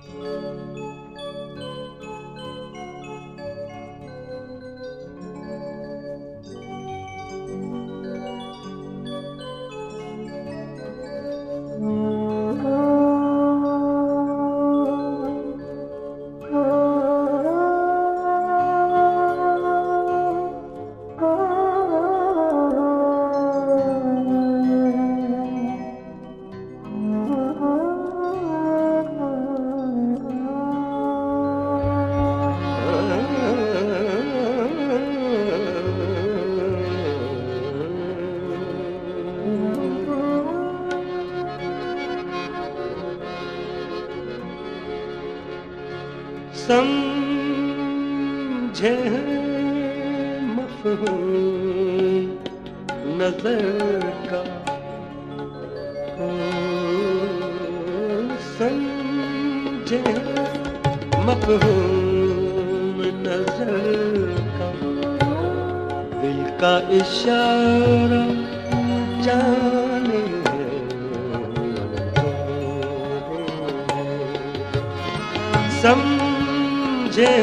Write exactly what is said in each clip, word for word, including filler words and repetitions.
समझे मफ़हूम नज़र का, समझे मफ़हूम नज़र का, दिल का इशारा जाने समझे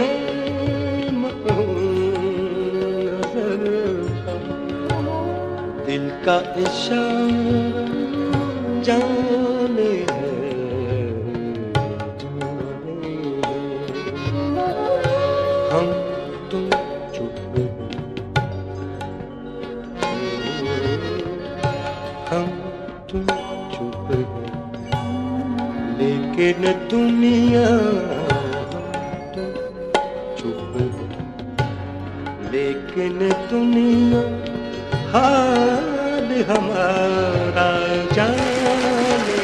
नज़र का, दिल का इशारा जाने हम तुम चुप, हम तुम चुप, लेकिन दुनिया लेकिन दुनिया हाल हमारा जाने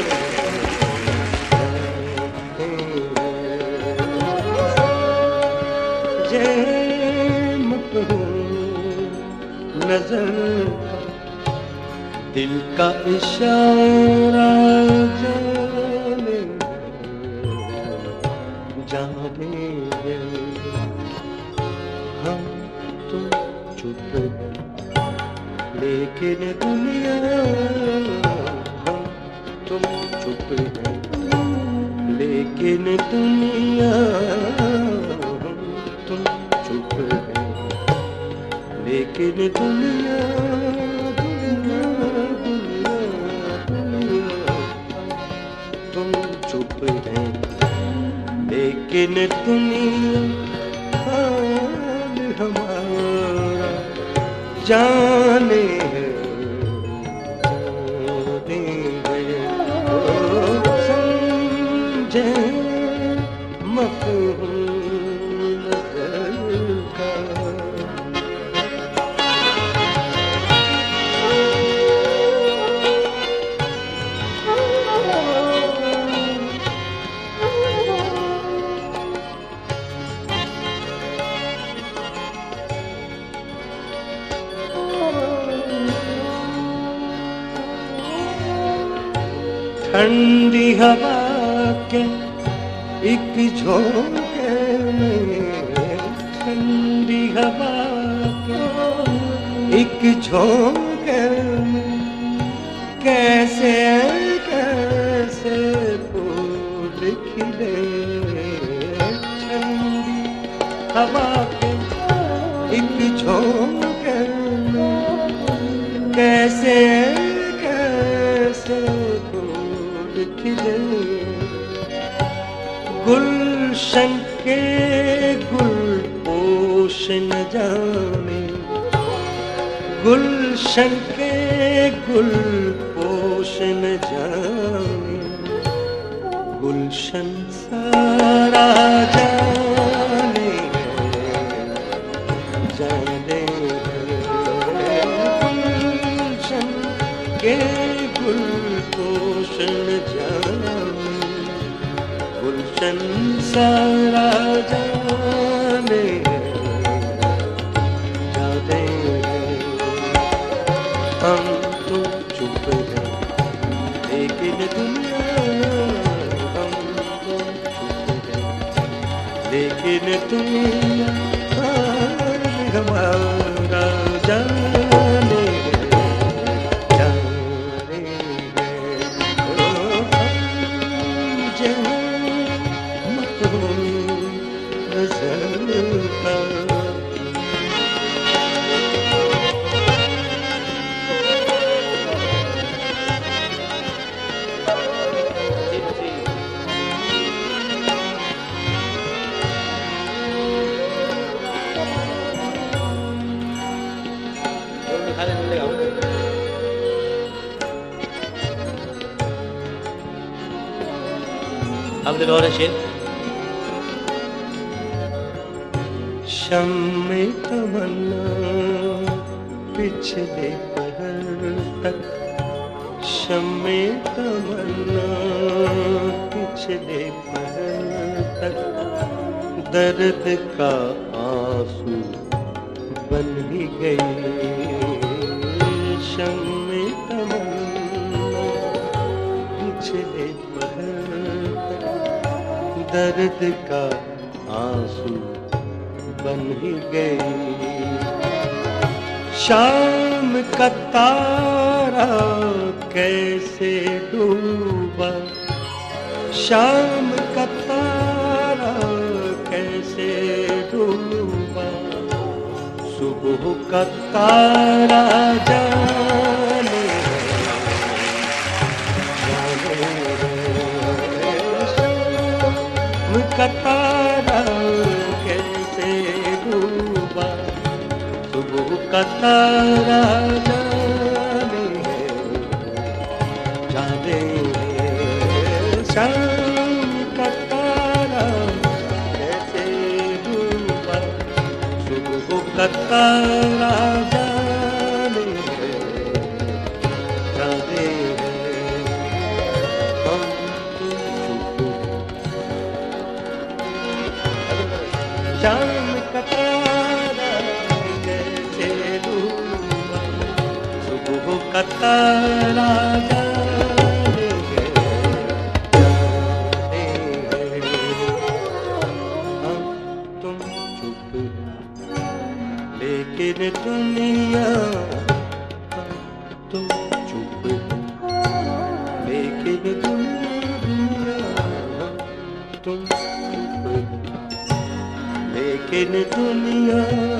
जे मफ़हूम नज़र का, दिल का इशारा जाने जाने हम तुम चुप, लेकिन दुनिया हम तुम चुप है, लेकिन दुनिया हम तुम चुप है, लेकिन दुनिया दुनिया दुनिया दुनिया तुम चुप है, लेकिन दुनिया हमारा जाने जाने समझे मफ़हूम नज़र का। ठंडी हवा के एक झोंके में, ठंडी हवा के एक झोंके में, कैसे कैसे फूल खिले, ठंडी हवा के एक झोंके में, कैसे कैसे खिले, गुलशन के गुल पोश न जाने, गुलशन के गुल पोश न जाने, गुलशन सारा जाने जाने, गुलशन के गुल पोषण जाने, गुलशन सारा जाने जाने, हम तो चुप हैं, लेकिन दुनिया हम तो चुप हैं, लेकिन दुनिया हमारा जाने नजर का। अब दिल और शेर। शम्मे तमन्ना पिछले पहर तक, शम्मे तमन्ना पिछले पहर तक, दर्द का आंसू बन ही गई। शम्मे तमन्ना पिछले पहर तक, दर्द का आंसू बन ही गई। शाम का तारा कैसे डूबा, शाम का तारा कैसे डूबा, सुबह का तारा जाने जाने। शाम का तारा कैसे डूबा, सुबह का तारा जाने जाने। शाम का तारा कैसे डूबा, सुबह का तारा जाने जाने। हम शाम का तारा कैसे डूबा, सुबह का तारा जाने जाने। हम तुम चुप लेकिन दुनिया, हम तुम चुप लेकिन दुनिया, हम तुम चुप लेकिन दुनिया,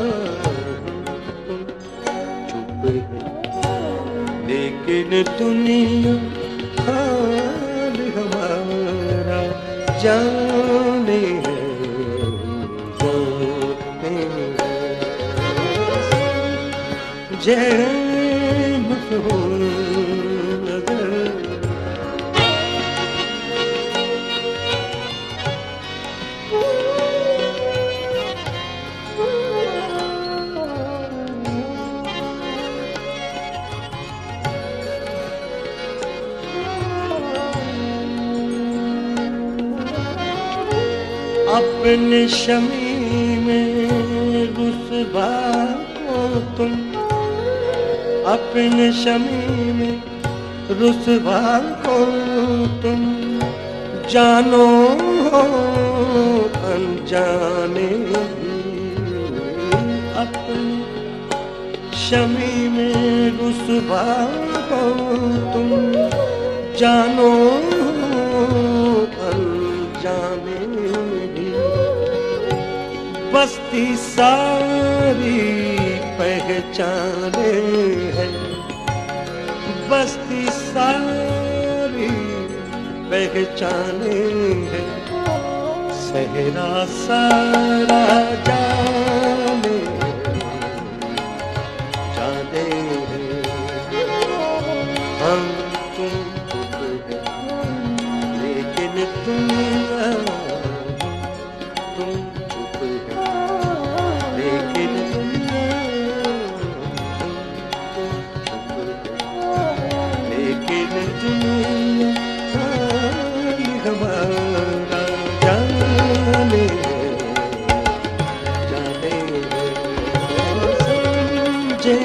चुप है लेकिन दुनिया। हाल हमारा जाने है जाने है। जैन हो नजर, अपने शमी में रुसवा हो तुम, अपने शमी में रुसवा हो तुम, जानो अनजाने भी। अपने शमी में रुसवा हो तुम, जानो अनजाने भी। बस्ती सारी पहचाने है, बस्ती सारी पहचाने है, सहरा सारा जाने जाने है। हम तुम चुप है लेकिन दुनिया, तुम चुप है लेकिन दुनिया, तुम चुप है लेकिन दुनिया। हाल हमारा जाने जाने। समझे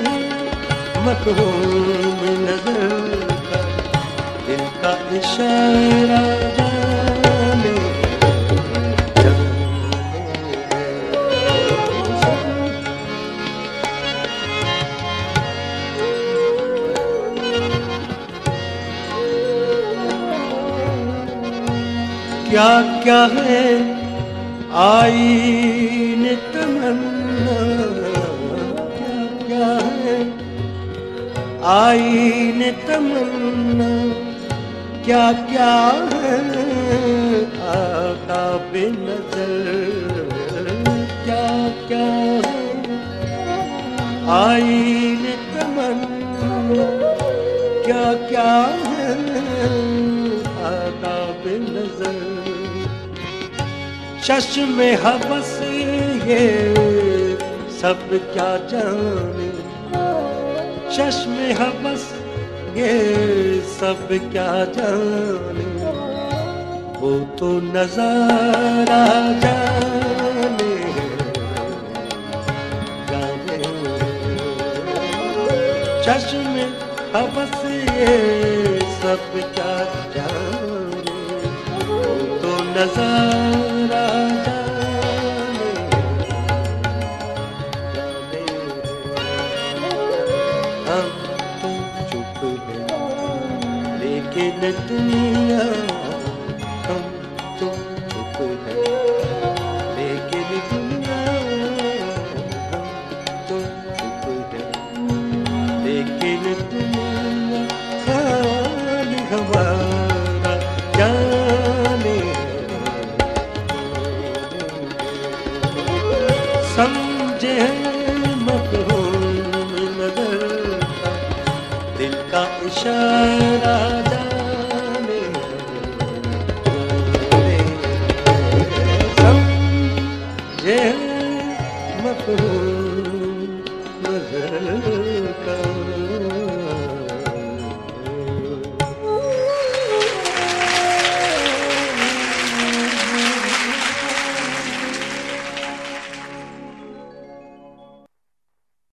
मखूम नजर का, दिल का इशारा जाने जाने। क्या क्या है आईन तमन्ना क्या क्या है, आईन तमन्ना क्या क्या है, आका बेनज़र क्या क्या है, आईन तमन्ना क्या क्या है, आका बेनज़र चश्मे हवस ये सब क्या जाने, चश्मे हवस ये सब क्या जाने, वो तो नज़ारा जाने जाने। चश्मे हवस ये सब क्या जाने, वो तो नज़ारा जाने जाने। हम तो चुप हैं लेकिन दुनिया